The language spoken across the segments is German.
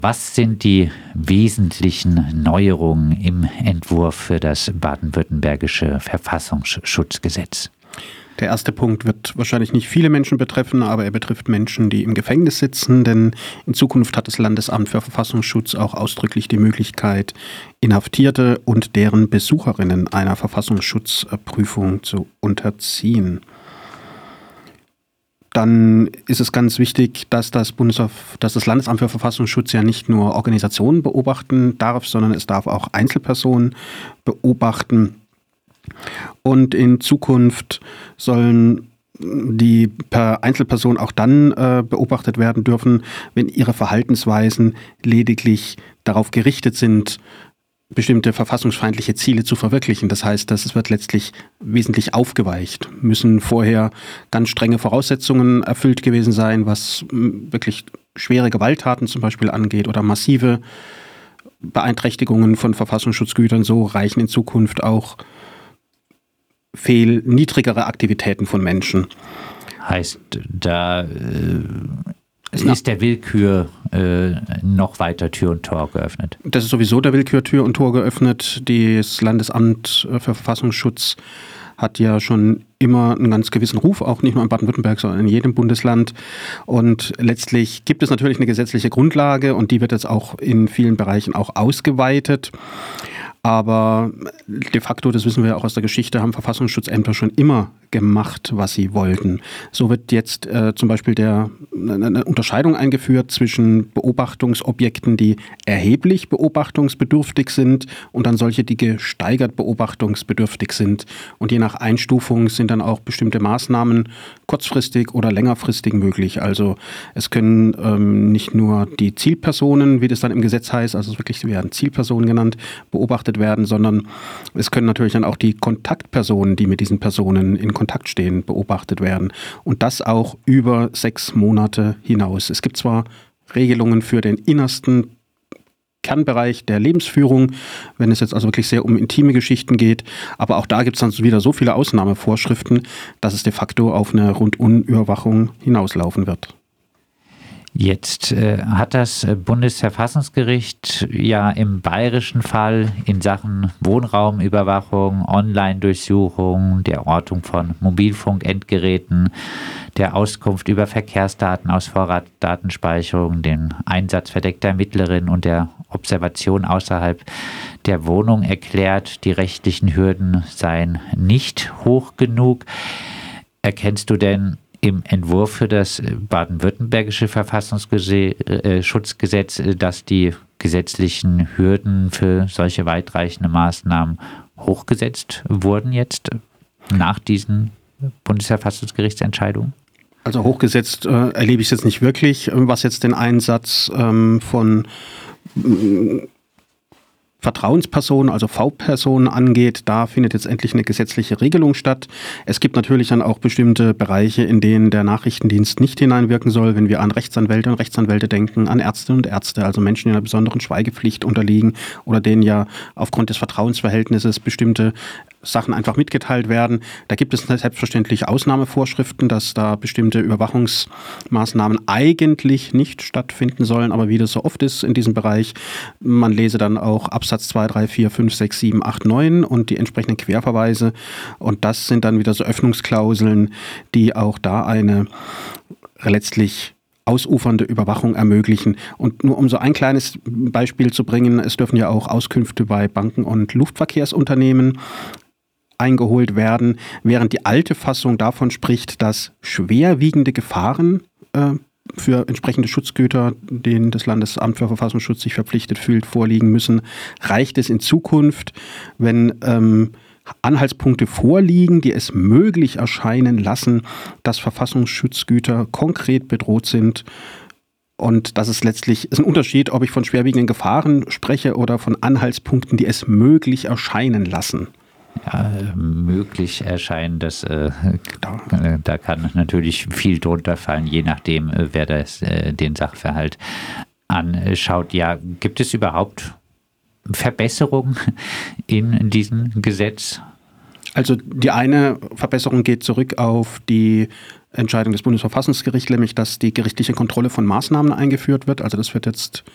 Was sind die wesentlichen Neuerungen im Entwurf für das baden-württembergische Verfassungsschutzgesetz? Der erste Punkt wird wahrscheinlich nicht viele Menschen betreffen, aber er betrifft Menschen, die im Gefängnis sitzen, denn in Zukunft hat das Landesamt für Verfassungsschutz auch ausdrücklich die Möglichkeit, Inhaftierte und deren Besucherinnen einer Verfassungsschutzprüfung zu unterziehen. Dann ist es ganz wichtig, dass das Landesamt für Verfassungsschutz ja nicht nur Organisationen beobachten darf, sondern es darf auch Einzelpersonen beobachten. Und in Zukunft sollen die per Einzelperson auch dann beobachtet werden dürfen, wenn ihre Verhaltensweisen lediglich darauf gerichtet sind, bestimmte verfassungsfeindliche Ziele zu verwirklichen. Das heißt, das wird letztlich wesentlich aufgeweicht. Müssen vorher ganz strenge Voraussetzungen erfüllt gewesen sein, was wirklich schwere Gewalttaten zum Beispiel angeht oder massive Beeinträchtigungen von Verfassungsschutzgütern. So reichen in Zukunft auch viel niedrigere Aktivitäten von Menschen. Heißt, da ist der Willkür noch weiter Tür und Tor geöffnet? Das ist sowieso der Willkür Tür und Tor geöffnet. Das Landesamt für Verfassungsschutz hat ja schon immer einen ganz gewissen Ruf, auch nicht nur in Baden-Württemberg, sondern in jedem Bundesland. Und letztlich gibt es natürlich eine gesetzliche Grundlage und die wird jetzt auch in vielen Bereichen auch ausgeweitet. Aber de facto, das wissen wir auch aus der Geschichte, haben Verfassungsschutzämter schon immer gemacht, was sie wollten. So wird jetzt zum Beispiel eine Unterscheidung eingeführt zwischen Beobachtungsobjekten, die erheblich beobachtungsbedürftig sind und dann solche, die gesteigert beobachtungsbedürftig sind. Und je nach Einstufung sind dann auch bestimmte Maßnahmen kurzfristig oder längerfristig möglich. Also es können nicht nur die Zielpersonen, wie das dann im Gesetz heißt, also wirklich werden Zielpersonen genannt, beobachtet werden, sondern es können natürlich dann auch die Kontaktpersonen, die mit diesen Personen in Kontakt stehen, beobachtet werden. Und das auch über 6 Monate hinaus. Es gibt zwar Regelungen für den innersten Kernbereich der Lebensführung, wenn es jetzt also wirklich sehr um intime Geschichten geht, aber auch da gibt es dann wieder so viele Ausnahmevorschriften, dass es de facto auf eine Rundum-Überwachung hinauslaufen wird. Jetzt hat das Bundesverfassungsgericht ja im bayerischen Fall in Sachen Wohnraumüberwachung, Online-Durchsuchung, der Ortung von Mobilfunkendgeräten, der Auskunft über Verkehrsdaten aus Vorratsdatenspeicherung, den Einsatz verdeckter Ermittlerinnen und der Observation außerhalb der Wohnung erklärt, die rechtlichen Hürden seien nicht hoch genug. Erkennst du denn im Entwurf für das baden-württembergische Verfassungsschutzgesetz, dass die gesetzlichen Hürden für solche weitreichende Maßnahmen hochgesetzt wurden jetzt nach diesen Bundesverfassungsgerichtsentscheidungen? Also hochgesetzt erlebe ich es jetzt nicht wirklich, was jetzt den Einsatz von Vertrauenspersonen, also V-Personen angeht, da findet jetzt endlich eine gesetzliche Regelung statt. Es gibt natürlich dann auch bestimmte Bereiche, in denen der Nachrichtendienst nicht hineinwirken soll, wenn wir an Rechtsanwälte und Rechtsanwälte denken, an Ärztinnen und Ärzte, also Menschen, die einer besonderen Schweigepflicht unterliegen oder denen ja aufgrund des Vertrauensverhältnisses bestimmte Sachen einfach mitgeteilt werden. Da gibt es selbstverständlich Ausnahmevorschriften, dass da bestimmte Überwachungsmaßnahmen eigentlich nicht stattfinden sollen, aber wie das so oft ist in diesem Bereich, man lese dann auch Absatz 2, 3, 4, 5, 6, 7, 8, 9 und die entsprechenden Querverweise und das sind dann wieder so Öffnungsklauseln, die auch da eine letztlich ausufernde Überwachung ermöglichen. Und nur um so ein kleines Beispiel zu bringen, es dürfen ja auch Auskünfte bei Banken und Luftverkehrsunternehmen eingeholt werden, während die alte Fassung davon spricht, dass schwerwiegende Gefahren für entsprechende Schutzgüter, denen das Landesamt für Verfassungsschutz sich verpflichtet fühlt, vorliegen müssen, reicht es in Zukunft, wenn Anhaltspunkte vorliegen, die es möglich erscheinen lassen, dass Verfassungsschutzgüter konkret bedroht sind. Und das ist letztlich ein Unterschied, ob ich von schwerwiegenden Gefahren spreche oder von Anhaltspunkten, die es möglich erscheinen lassen. Ja, möglich erscheinen, da kann natürlich viel drunter fallen, je nachdem, wer den Sachverhalt anschaut. Ja, gibt es überhaupt Verbesserungen in diesem Gesetz? Also die eine Verbesserung geht zurück auf die Entscheidung des Bundesverfassungsgerichts, nämlich dass die gerichtliche Kontrolle von Maßnahmen eingeführt wird. Also das wird jetzt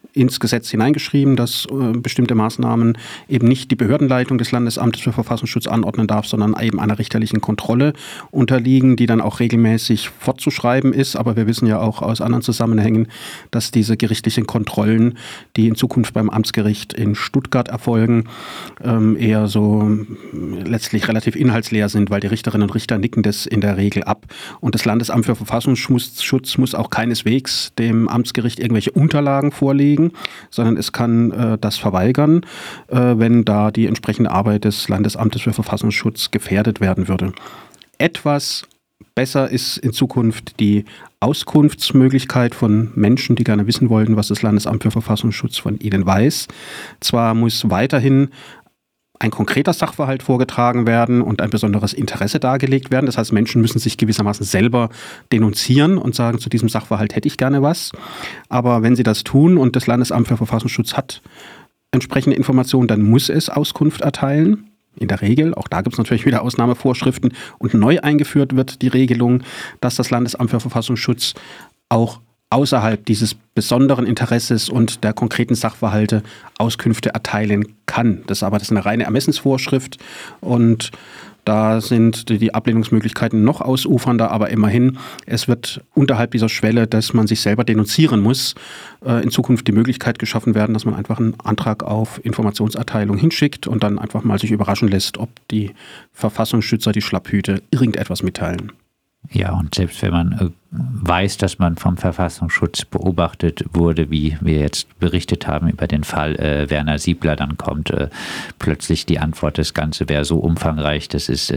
ins Gesetz hineingeschrieben, dass bestimmte Maßnahmen eben nicht die Behördenleitung des Landesamtes für Verfassungsschutz anordnen darf, sondern eben einer richterlichen Kontrolle unterliegen, die dann auch regelmäßig fortzuschreiben ist. Aber wir wissen ja auch aus anderen Zusammenhängen, dass diese gerichtlichen Kontrollen, die in Zukunft beim Amtsgericht in Stuttgart erfolgen, eher so letztlich relativ inhaltsleer sind, weil die Richterinnen und Richter nicken das in der Regel ab. Und das Landesamt für Verfassungsschutz muss auch keineswegs dem Amtsgericht irgendwelche Unterlagen vorlegen, sondern es kann das verweigern, wenn da die entsprechende Arbeit des Landesamtes für Verfassungsschutz gefährdet werden würde. Etwas besser ist in Zukunft die Auskunftsmöglichkeit von Menschen, die gerne wissen wollten, was das Landesamt für Verfassungsschutz von ihnen weiß. Zwar muss weiterhin ein konkreter Sachverhalt vorgetragen werden und ein besonderes Interesse dargelegt werden. Das heißt, Menschen müssen sich gewissermaßen selber denunzieren und sagen, zu diesem Sachverhalt hätte ich gerne was. Aber wenn sie das tun und das Landesamt für Verfassungsschutz hat entsprechende Informationen, dann muss es Auskunft erteilen. In der Regel, auch da gibt es natürlich wieder Ausnahmevorschriften, und neu eingeführt wird die Regelung, dass das Landesamt für Verfassungsschutz auch außerhalb dieses besonderen Interesses und der konkreten Sachverhalte Auskünfte erteilen kann. Das ist eine reine Ermessensvorschrift und da sind die Ablehnungsmöglichkeiten noch ausufernder, aber immerhin, es wird unterhalb dieser Schwelle, dass man sich selber denunzieren muss, in Zukunft die Möglichkeit geschaffen werden, dass man einfach einen Antrag auf Informationserteilung hinschickt und dann einfach mal sich überraschen lässt, ob die Verfassungsschützer, die Schlapphüte, irgendetwas mitteilen. Ja, und selbst wenn man weiß, dass man vom Verfassungsschutz beobachtet wurde, wie wir jetzt berichtet haben über den Fall Werner Siebler, dann kommt plötzlich die Antwort, das Ganze wäre so umfangreich, das ist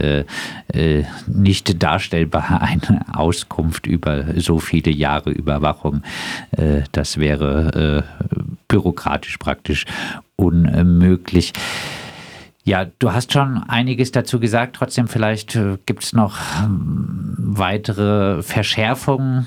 nicht darstellbar, eine Auskunft über so viele Jahre Überwachung. Das wäre bürokratisch praktisch unmöglich. Ja, du hast schon einiges dazu gesagt. Trotzdem, vielleicht gibt es noch weitere Verschärfungen,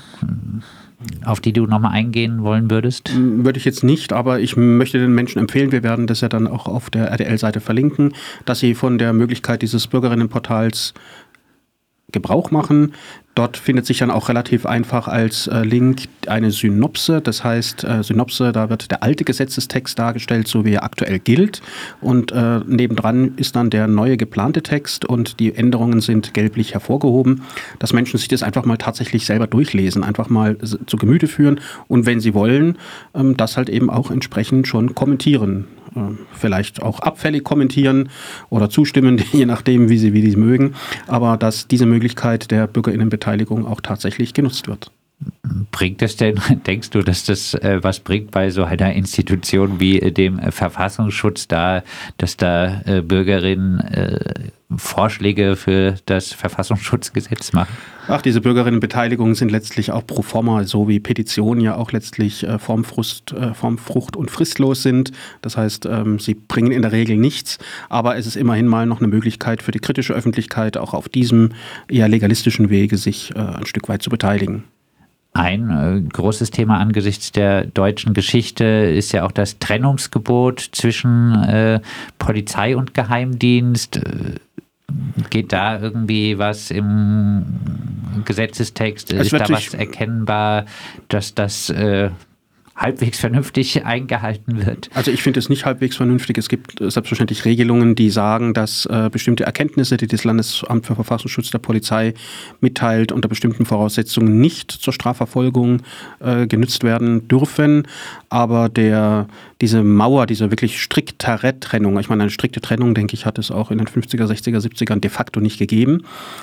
auf die du nochmal eingehen wollen würdest? Würde ich jetzt nicht, aber ich möchte den Menschen empfehlen, wir werden das ja dann auch auf der RTL-Seite verlinken, dass sie von der Möglichkeit dieses Bürgerinnenportals Gebrauch machen. Dort findet sich dann auch relativ einfach als Link eine Synopse. Das heißt, Synopse, da wird der alte Gesetzestext dargestellt, so wie er aktuell gilt. Und nebendran ist dann der neue geplante Text und die Änderungen sind gelblich hervorgehoben, dass Menschen sich das einfach mal tatsächlich selber durchlesen, einfach mal zu Gemüte führen und wenn sie wollen, das halt eben auch entsprechend schon kommentieren. Vielleicht auch abfällig kommentieren oder zustimmen, je nachdem, wie sie mögen, aber dass diese Möglichkeit der BürgerInnenbeteiligung auch tatsächlich genutzt wird. Bringt es denn, denkst du, dass das was bringt bei so einer Institution wie dem Verfassungsschutz da, dass da Bürgerinnen Vorschläge für das Verfassungsschutzgesetz machen? Ach, diese Bürgerinnenbeteiligungen sind letztlich auch pro forma, so wie Petitionen ja auch letztlich Formfrucht und fristlos sind. Das heißt, sie bringen in der Regel nichts, aber es ist immerhin mal noch eine Möglichkeit für die kritische Öffentlichkeit, auch auf diesem eher legalistischen Wege sich ein Stück weit zu beteiligen. Ein großes Thema angesichts der deutschen Geschichte ist ja auch das Trennungsgebot zwischen Polizei und Geheimdienst. Geht da irgendwie was im Gesetzestext? Ist da was erkennbar, dass das halbwegs vernünftig eingehalten wird? Also ich finde es nicht halbwegs vernünftig. Es gibt selbstverständlich Regelungen, die sagen, dass bestimmte Erkenntnisse, die das Landesamt für Verfassungsschutz der Polizei mitteilt, unter bestimmten Voraussetzungen nicht zur Strafverfolgung genutzt werden dürfen. Aber diese Mauer, diese wirklich striktere Trennung, ich meine, eine strikte Trennung, denke ich, hat es auch in den 50er, 60er, 70ern de facto nicht gegeben,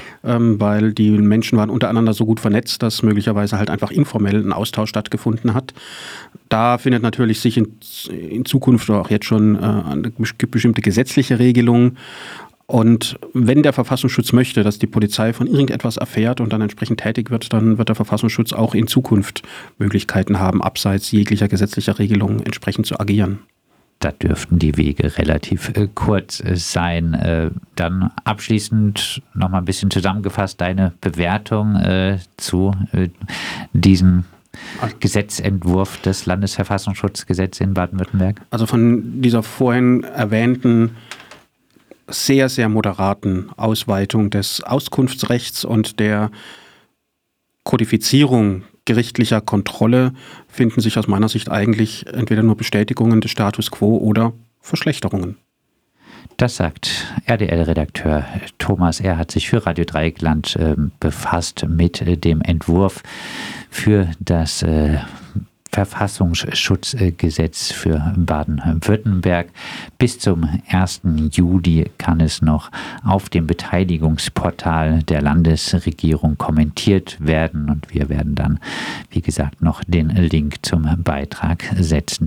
weil die Menschen waren untereinander so gut vernetzt, dass möglicherweise halt einfach informell ein Austausch stattgefunden hat. Da findet natürlich sich in Zukunft oder auch jetzt schon eine bestimmte gesetzliche Regelung. Und wenn der Verfassungsschutz möchte, dass die Polizei von irgendetwas erfährt und dann entsprechend tätig wird, dann wird der Verfassungsschutz auch in Zukunft Möglichkeiten haben, abseits jeglicher gesetzlicher Regelungen entsprechend zu agieren. Da dürften die Wege relativ kurz sein. Dann abschließend nochmal ein bisschen zusammengefasst deine Bewertung zu diesem Gesetzentwurf des Landesverfassungsschutzgesetzes in Baden-Württemberg? Also von dieser vorhin erwähnten sehr, sehr moderaten Ausweitung des Auskunftsrechts und der Kodifizierung gerichtlicher Kontrolle finden sich aus meiner Sicht eigentlich entweder nur Bestätigungen des Status quo oder Verschlechterungen. Das sagt RDL-Redakteur Thomas. Er hat sich für Radio Dreieckland befasst mit dem Entwurf für das Verfassungsschutzgesetz für Baden-Württemberg. Bis zum 1. Juli kann es noch auf dem Beteiligungsportal der Landesregierung kommentiert werden und wir werden dann, wie gesagt, noch den Link zum Beitrag setzen.